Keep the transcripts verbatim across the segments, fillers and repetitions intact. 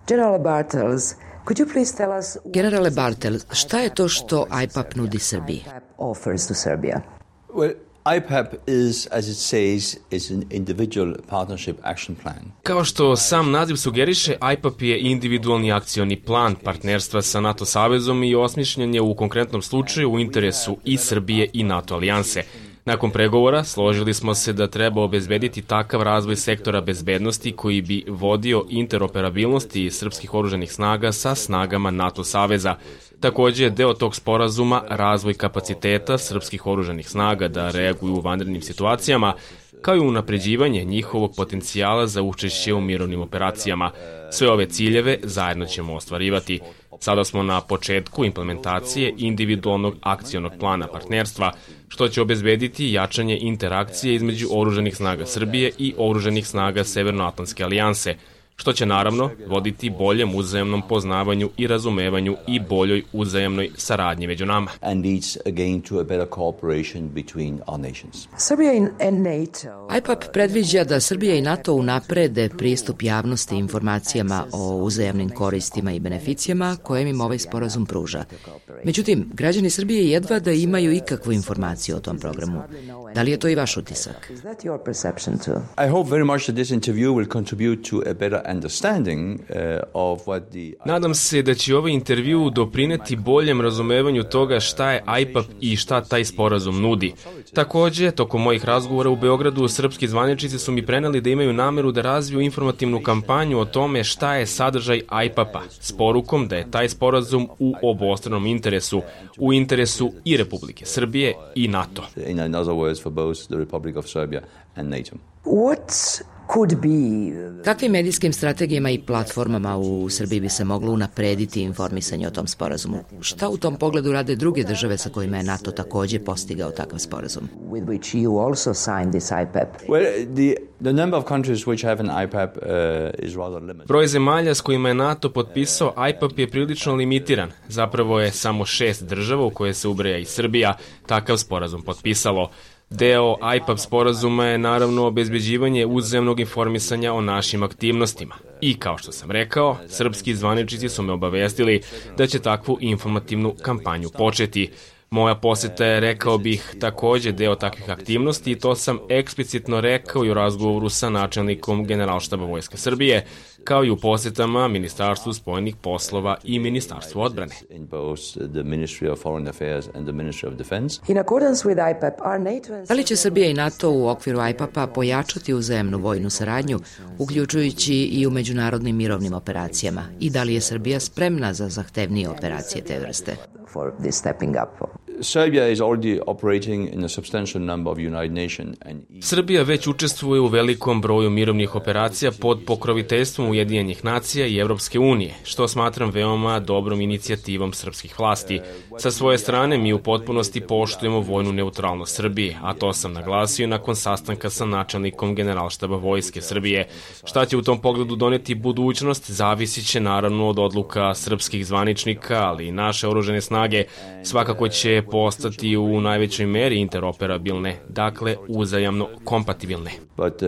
General Bartels, could you please tell us... Generale Bartels, šta je to što I P A P nudi Srbiji? Offers to Serbia. Well, I P A P is, as it says, is an individual partnership action plan. Kao što sam naziv sugeriše, I P A P je individualni akcioni plan partnerstva sa NATO savezom i osmišljen je u konkretnom slučaju u interesu i Srbije i NATO alijanse. Nakon pregovora složili smo se da treba obezbediti takav razvoj sektora bezbednosti koji bi vodio interoperabilnosti srpskih oružanih snaga sa snagama NATO saveza. Takođe je deo tog sporazuma razvoj kapaciteta srpskih oružanih snaga da reaguju u vanrednim situacijama, kao i unapređivanje njihovog potencijala za učešće u mirovnim operacijama. Sve ove ciljeve zajedno ćemo ostvarivati. Sada smo na početku implementacije individualnog akcionog plana partnerstva, što će obezbediti jačanje interakcije između oružanih snaga Srbije i oružanih snaga Severnoatlantske alijanse, što će naravno voditi boljem uzajamnom poznavanju i razumevanju i boljoj uzajamnoj saradnji među nama. And leads again to a better cooperation between our nations. Serbia and NATO. I P A P predviđa da Srbija i NATO unaprede pristup javnosti informacijama o uzajamnim koristima i beneficijama koje im ovaj sporazum pruža. Međutim, građani Srbije jedva da imaju ikakvu informaciju o tom programu. Da li je to i vaš utisak? Is that your perception too? I hope very much that this interview will contribute to a better understanding uh, of what the... Nadam se da će ovaj intervju doprineti boljem razumevanju toga šta je I P A P i šta taj sporazum nudi. Takođe, tokom mojih razgovora u Beogradu, srpski zvaničnici su mi preneli da imaju nameru da razviju informativnu kampanju o tome šta je sadržaj I P A P-a, s porukom da je taj sporazum u obostranom interesu, u interesu i Republike Srbije i NATO. In other words, for both the Republic of Serbia and NATO. What could be... Kakvim medijskim strategijama i platformama u Srbiji bi se moglo unaprediti informisanje o tom sporazumu? Šta u tom pogledu rade druge države sa kojima je NATO takođe postigao takav sporazum? With which you also signed this I P A P. Well, the, the number of countries which have an I P A P uh, is rather limited. Broj zemalja s kojima je NATO potpisao I P A P je prilično limitiran. Zapravo je samo šest država u koje se ubraja i Srbija takav sporazum potpisalo. Deo I P A P sporazuma je naravno obezbeđivanje uzajamnog informisanja o našim aktivnostima. I kao što sam rekao, srpski zvaničnici su me obavestili da će takvu informativnu kampanju početi. Moja poseta je, rekao bih, takođe deo takvih aktivnosti i to sam eksplicitno rekao i u razgovoru sa načelnikom Generalštaba Vojske Srbije, kao i u posetama Ministarstvu spoljnih poslova i Ministarstvu odbrane. In both the Ministry of Foreign Affairs and the Ministry of Defense. In accordance with I P A P, are NATO and... Da li će Srbija i NATO u okviru I P A P-a pojačati uzajamnu vojnu saradnju, uključujući i u međunarodnim mirovnim operacijama? I da li je Srbija spremna za zahtevnije operacije te vrste? For this stepping up. Serbia is already operating in a substantial number of United Nations and... Srbija već učestvuje u velikom broju mirovnih operacija pod pokroviteljstvom Ujedinjenih nacija i Evropske unije, što smatram veoma dobrom inicijativom srpskih vlasti. Sa svoje strane mi u potpunosti poštujemo vojnu neutralnost Srbije, a to sam naglasio nakon sastanka sa načelnikom Generalštaba Vojske Srbije. Šta će u tom pogledu doneti budućnost, zavisit će naravno od odluka srpskih zvaničnika, ali i naše oružane snage svakako će postati u najvećoj meri interoperabilne, dakle uzajamno kompatibilne. But uh,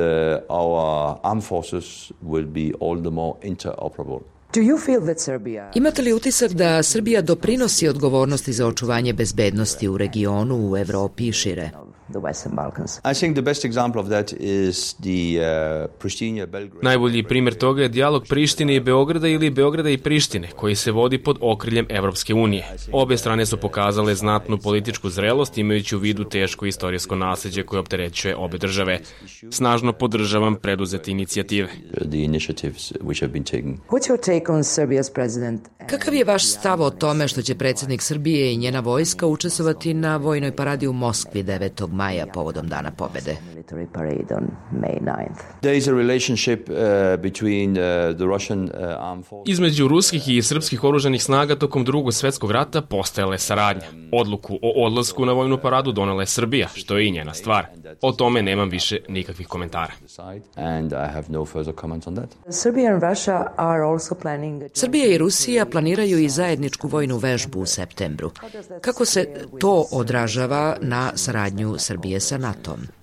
our armed forces will be all the more interoperable. Do you feel that Serbia... Imate li utisak da Srbija doprinosi odgovornosti za očuvanje bezbednosti u regionu, u Evropi i šire? The Western Balkans. I think the best example of that is the uh, Pristina-Belgrade. Najbolji primjer toga je dijalog Prištine i Beograda ili Beograda i Prištine, koji se vodi pod okriljem Evropske unije. Obe strane su pokazale znatnu političku zrelost, imajući u vidu teško istorijsko nasleđe koje opterećuje obe države. Snažno podržavam preduzete inicijative. The initiatives which have been taken. What's your take on Serbia's president? Kakav je vaš stav o tome što će predsjednik Srbije i njena vojska učestvovati na vojnoj paradi u Moskvi devetog maja povodom Dana pobede? Military parade on May ninth. There is a relationship uh, between uh, the Russian uh, armed forces. Između ruskih i srpskih oružanih snaga tokom Drugog svetskog rata postojala je saradnja. Odluku o odlasku na vojnu paradu donela je Srbija, što je i njena stvar. O tome nemam više nikakvih komentara. And I have no further comments on that. Serbia and Russia are also planning... Srbija i Rusija planiraju i zajedničku vojnu vežbu u septembru. Kako se to odražava na saradnju Srbije sa NATO-om?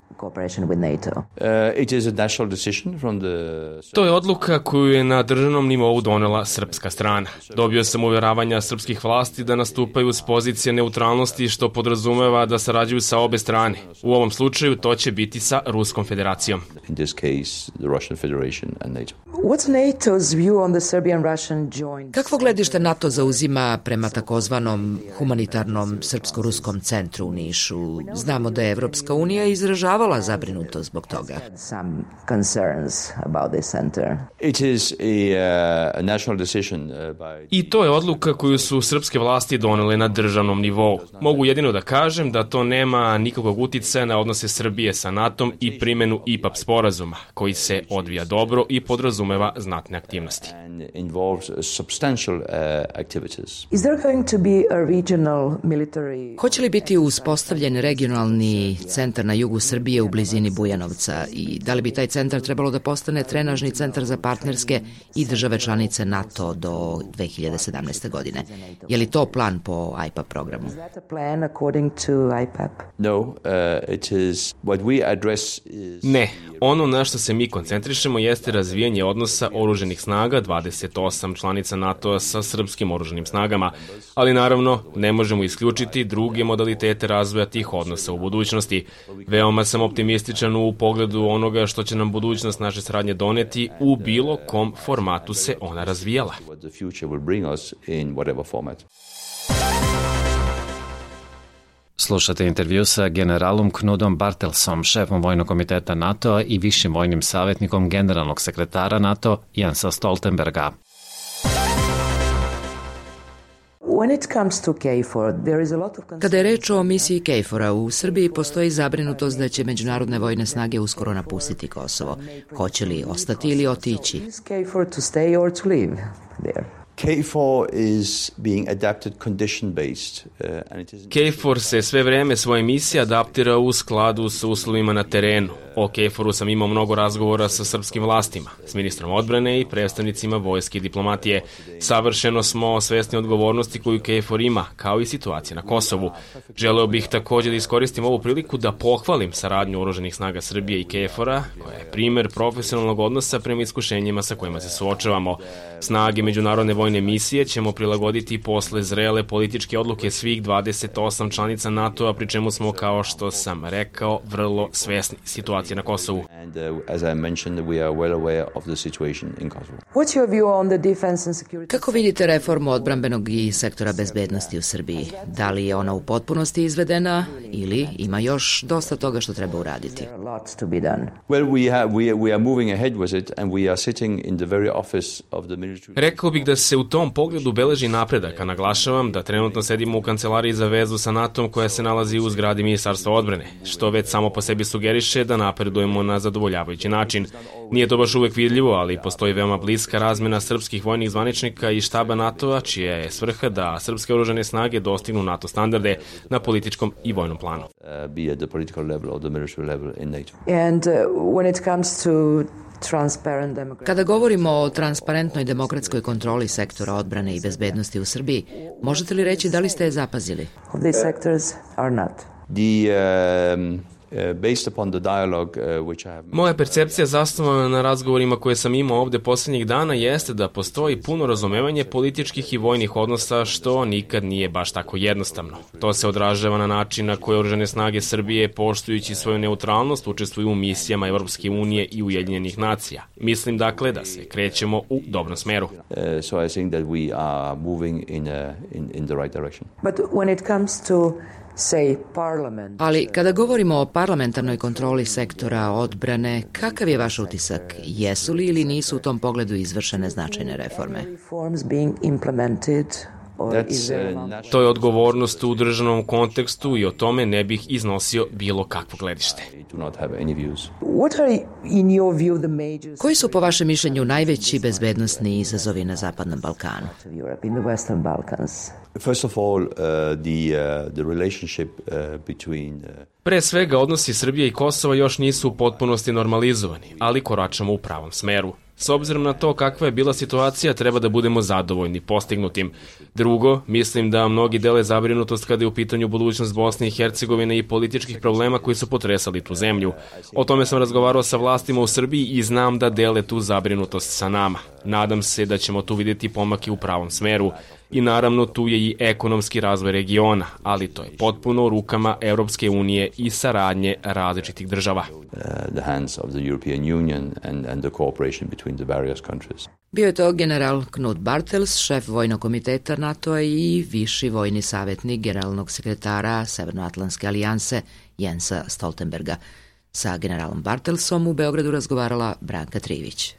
cooperation with NATO. Uh, it is a national decision from the... To je odluka koju je na državnom nivou donela srpska strana. Dobio sam uvjeravanja srpskih vlasti da nastupaju s pozicije neutralnosti, što podrazumeva da sarađuju sa obe strane. U ovom slučaju to će biti sa Ruskom federacijom. In this case, the Russian Federation and NATO. What's NATO's view on the Serbian-Russian joint? Kakvo gledište NATO zauzima prema takozvanom humanitarnom srpsko-ruskom centru u Nišu? Znamo da je Evropska unija izražavala zabrinutost zbog toga. Some concerns about this center. It is a, uh, a national decision uh, by... I to je odluka koju su srpske vlasti donele na državnom nivou. Mogu jedino da kažem da to nema nikakvog uticaja na odnose Srbije sa NATO-om i primjenu I P A P sporazuma, koji se odvija dobro i podrazumeva znatne aktivnosti. and involves substantial uh, activities. Is there going to be a regional military... Hoće li biti uspostavljen regionalni centar na jugu Srbije u blizini Bujanovca i da li bi taj centar trebalo da postane trenažni centar za partnerske i države članice NATO do dve hiljade sedamnaeste. godine? Je li to plan po I P A P programu? Is that a plan according to I P A P? No, uh, it is what we address is... Ne, ono na što se mi koncentrišemo jeste razvijanje odnosa oruženih snaga dvadeset osam članica NATO-a sa srpskim oruženim snagama, ali naravno ne možemo isključiti druge modalitete razvoja tih odnosa u budućnosti. Veoma sam optimističan u pogledu onoga što će nam budućnost naše saradnje doneti u bilo kom formatu se ona razvijala. What the future will bring us in whatever format. Slušate intervju sa generalom Knudom Bartelsom, šefom Vojnog komiteta NATO-a i višim vojnim savjetnikom generalnog sekretara NATO Jensa Stoltenberga. When it comes to K F O R, there is a lot of concern... Kada je reč o misiji K F O R-a, u Srbiji postoji zabrinutost da će međunarodne vojne snage uskoro napustiti Kosovo. Hoće li ostati ili otići? Is K F O R to stay or to leave there? K F O R is being adapted condition-based. Uh, and it is... K F O R se sve vreme svoje misije adaptira u skladu sa uslovima na terenu. O K F O R-u sam imao mnogo razgovora sa srpskim vlastima, s ministrom odbrane i predstavnicima vojske i diplomatije. Savršeno smo svesni odgovornosti koju K F O R ima, kao i situacije na Kosovu. Želeo bih također da iskoristim ovu priliku da pohvalim saradnju oruženih snaga Srbije i K F O R-a, koja je primer profesionalnog odnosa prema iskušenjima sa kojima se suočavamo. Snage međunarodne vojne misije ćemo prilagoditi posle zrele političke odluke svih dvadeset osam članica NATO-a, pri čemu smo, kao što sam rekao, vrlo svesni situacije na Kosovu. And uh, as I mentioned, we are well aware of the situation in Kosovo. What's your view on the defense and security? Kako vidite reformu odbranbenog i sektora bezbednosti u Srbiji? Da li je ona u potpunosti izvedena ili ima još dosta toga što treba uraditi? There are a lot to be done. Well, we have we we are moving ahead with it, and we are sitting in the very office of the military. Rekao bih da se u tom pogledu beleži napredak, a naglašavam da trenutno sedimo u kancelariji za vezu sa NATO-om koja se nalazi u zgradi Ministarstva odbrane, što već samo po sebi sugeriše da napredujemo na zadovoljavajući način. Nije to baš uvek vidljivo, ali postoji veoma bliska razmena srpskih vojnih zvaničnika i štaba NATO-a, čija je svrha da srpske oružane snage dostignu NATO standarde na političkom i vojnom planu. Uh, be at the political level or the military level in NATO. And uh, when it comes to transparent democracy... Kada govorimo o transparentnoj demokratskoj kontroli sektora odbrane i bezbednosti u Srbiji, možete li reći da li ste je zapazili? of these sectors are not. The um, uh, based upon the dialogue uh, which I have. Moja percepcija zasnovana na razgovorima koje sam imao ovde posljednjih dana jeste da postoji puno razumevanje političkih i vojnih odnosa, što nikad nije baš tako jednostavno. To se odražava na način na koji oružane snage Srbije, poštujući svoju neutralnost, učestvuju u misijama Evropske unije i Ujedinjenih nacija. Mislim dakle da se krećemo u dobrom smeru. Uh, so I think that we are moving in a, in in the right direction. But when it comes to, say, parliament... Ali kada govorimo o parlamentarnoj kontroli sektora odbrane, kakav je vaš utisak? Jesu li ili nisu u tom pogledu izvršene značajne reforme? reforms being implemented or is That's there... uh, national. To je odgovornost u državnom kontekstu i o tome ne bih iznosio bilo kakvo gledište. We do not have any views. What are, in your view, the major... Koji su po vašem mišljenju najveći bezbednosni izazovi na Zapadnom Balkanu? of Europe, in the Western Balkans? First of all, uh, the uh, the relationship uh, between uh, Pre svega, odnosi Srbije i Kosova još nisu u potpunosti normalizovani, ali koračamo u pravom smeru. S obzirom na to kakva je bila situacija, treba da budemo zadovoljni postignutim. Drugo, mislim da mnogi dele zabrinutost kada je u pitanju budućnost Bosne i Hercegovine i političkih problema koji su potresali tu zemlju. O tome sam razgovarao sa vlastima u Srbiji i znam da dele tu zabrinutost sa nama. Nadam se da ćemo tu vidjeti pomake u pravom smeru. I naravno tu je i ekonomski razvoj regiona, ali to je potpuno u rukama Evropske unije i saradnje različitih država. Bio je to general Knut Bartels, šef vojnog komiteta NATO-a i viši vojni savjetnik generalnog sekretara Severnoatlantske alijanse Jensa Stoltenberga. Sa generalom Bartelsom u Beogradu razgovarala Branka Trivić.